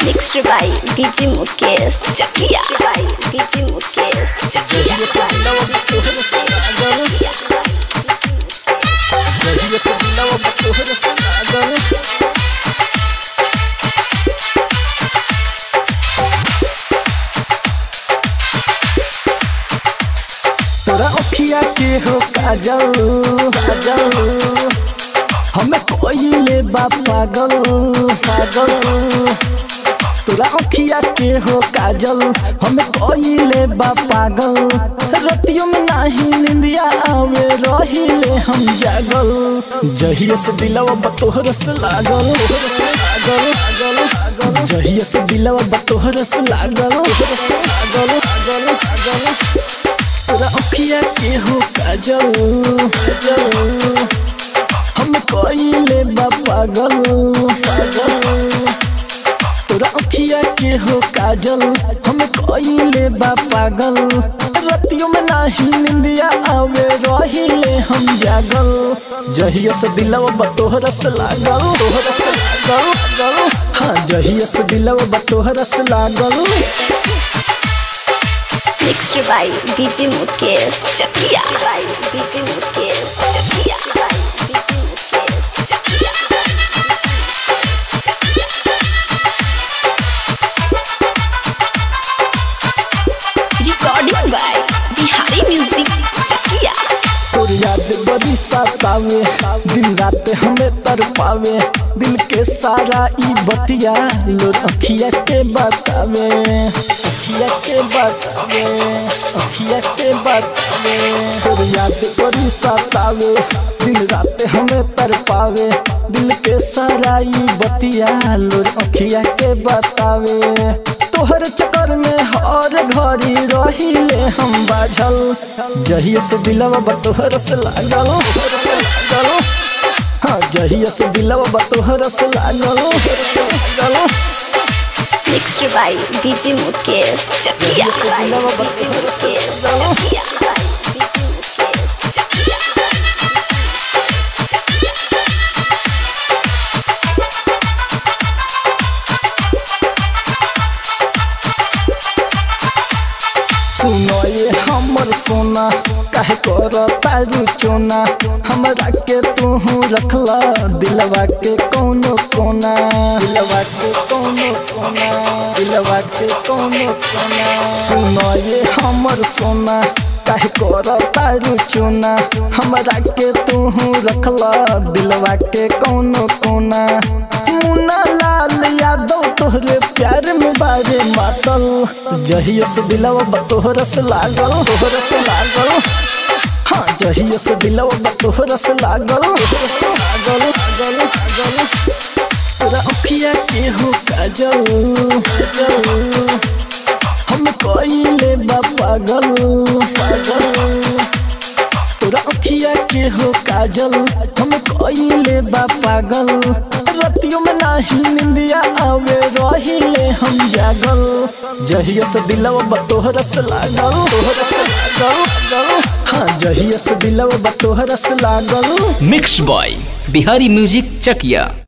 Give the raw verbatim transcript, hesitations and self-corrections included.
Mixed by D J Mukesh Chakia. By D J Mukesh Chakia. तोरा अखिया के हो काजल काजल हमें कोई ले बा पागल पागल। तोरा अखिया के हो काजल हमें कोई ले बा पागल। रतियों में नाही निंदिया आवे रही ले हम जागल। जहिया से दिलवा बतोहर से लागल लागल। जहिया से दिलवा बतोहर से लागल लागल लागल। तोरा अखिया के हो काजल काजल हम कोई ले बा पागल पागल। तोरा अखिया के हो काजल हम कोई ले बा पागल। रतियों में नाही निंदिया आवे रही ले हम जागल। जहिया से दिलवा बतोहर से लागल तोहर से लागल। हाँ जहिया से दिलवा बतोहर से लागल। Mixed by D J Mukesh Chakia. By D J Mukesh Chakia. By D J Mukesh Chakia. Recording by Bihari Music Chakia. तोर याद बड़ी सतावे दिन रात हमें तरपावे। दिल के सारा ई बतिया लोर अखिया के बतावे अखिया के बतावे अखिया के बतावे। तोर याद बड़ी सतावे दिन रात हमें तरपावे। दिल के सारा ई बतिया लोर अखिया के बतावे। तोहर चक्कर में हर घड़ी रही ले हम बाझल। जहिया से दिलवा बतोहर से लागल लागल। हाँ जहिया से दिलवा बतोहर से लागल लागल। Mixed by D J Mukesh Chakia. By D J Mukesh Chakia. By D J Mukesh Chakia. सुनो ये हमर सोना काहे कर तारू चोना। हमरा के तू रखला दिलवा के कोनो कोना दिलवा के कोनो कोना दिलवा के कोनो कोना। सुनो ये हमर सोना काहे कर तारू चोना। हमरा के तू रखला दिलवा के कोनो कोना। मुन्ना लाल यादव तोहरे प्यार में बारे मातल। जहिया से दिलवा बतोहर से लागल तोहर से लागल। हाँ जहिया से दिलवा बतोहर से लागल लागल लागल लागल। तोरा अखिया के हो काजल काजल हम कोई ले बा पागल पागल। तोरा अखिया के हो काजल हम कोई ले बा पागल। रतियों में नाही निंदिया आवे रही ले हम जागल। जहिया से दिलवा बतोहर से लागल तोहर से लागल। हाँ जहिया से दिलवा बतोहर से लागल। मिक्स बॉय बिहारी म्यूजिक चकिया।